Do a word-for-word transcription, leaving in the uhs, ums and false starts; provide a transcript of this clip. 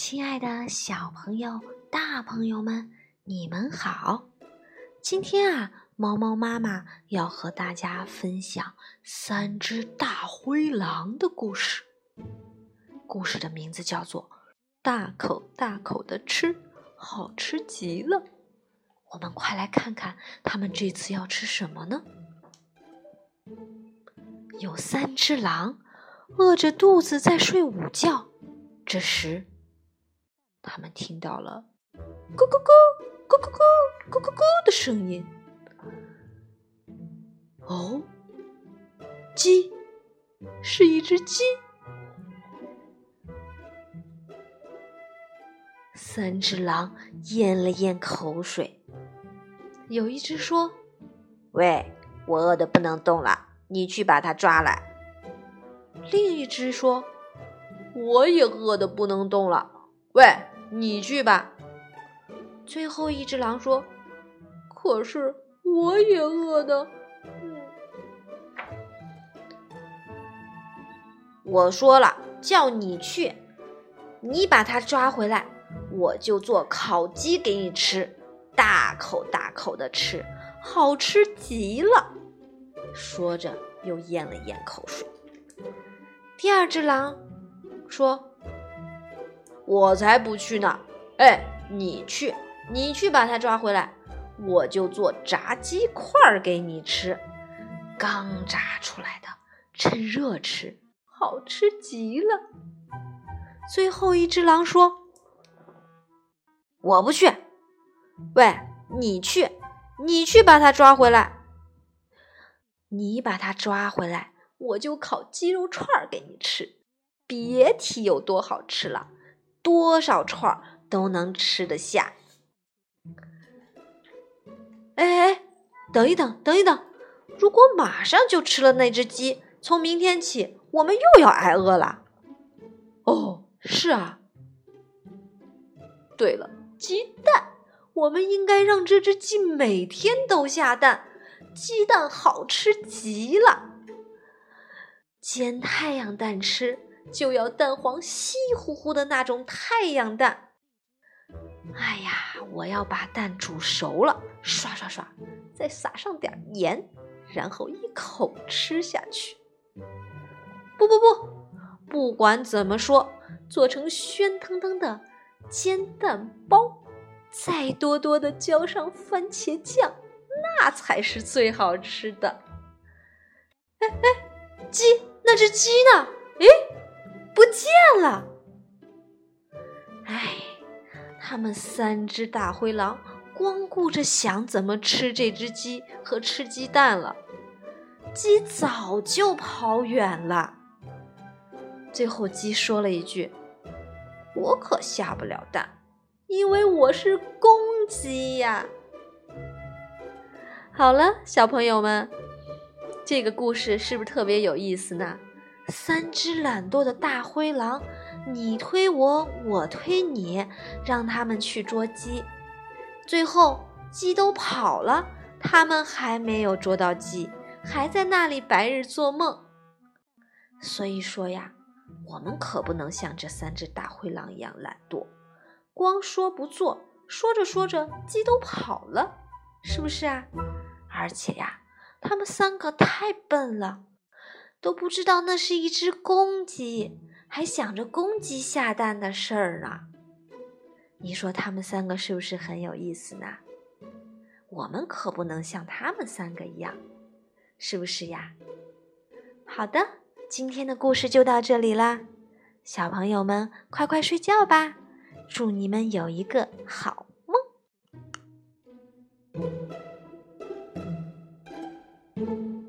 亲爱的小朋友、大朋友们，你们好！今天啊，猫猫妈妈要和大家分享三只大灰狼的故事。故事的名字叫做大口大口的吃，好吃极了。我们快来看看他们这次要吃什么呢？有三只狼饿着肚子在睡午觉，这时他们听到了咕咕咕咕咕咕咕咕咕的声音。哦，鸡，是一只鸡。三只狼咽了咽口水，有一只说： 喂，我饿得不能动了，你去把它抓来。 另一只说：我也饿得不能动了，喂，你去吧。最后一只狼说：可是我也饿得……嗯， 我说了，叫你去，你把它抓回来，我就做烤鸡给你吃，大口大口的吃，好吃极了。说着又咽了咽口水。 第二只狼说： 我才不去呢，哎，你去，你去把它抓回来，我就做炸鸡块给你吃， 刚炸出来的，趁热吃，好吃极了。最后一只狼说： 我不去，喂，你去，你去把它抓回来， 你把它抓回来，我就烤鸡肉串给你吃，别提有多好吃了，多少串都能吃得下。哎哎，等一等，等一等，如果马上就吃了那只鸡，从明天起我们又要挨饿了。哦，是啊。对了，鸡蛋，我们应该让这只鸡每天都下蛋，鸡蛋好吃极了。煎太阳蛋吃，就要蛋黄稀乎乎的那种太阳蛋。哎呀，我要把蛋煮熟了，刷刷刷，再撒上点盐，然后一口吃下去。不不不，不管怎么说，做成鲜腾腾的煎蛋包，再多多的浇上番茄酱，那才是最好吃的。哎哎，鸡，那只鸡呢？诶，不见了。哎，他们三只大灰狼光顾着想怎么吃这只鸡和吃鸡蛋了，鸡早就跑远了。最后鸡说了一句：我可下不了蛋，因为我是公鸡呀。好了，小朋友们，这个故事是不是特别有意思呢？三只懒惰的大灰狼，你推我，我推你，让他们去捉鸡。最后鸡都跑了，他们还没有捉到鸡，还在那里白日做梦。所以说呀，我们可不能像这三只大灰狼一样懒惰，光说不做，说着说着鸡都跑了，是不是啊？而且呀，他们三个太笨了，都不知道那是一只公鸡，还想着公鸡下蛋的事儿呢。你说他们三个是不是很有意思呢？我们可不能像他们三个一样，是不是呀？好的，今天的故事就到这里啦，小朋友们快快睡觉吧，祝你们有一个好梦。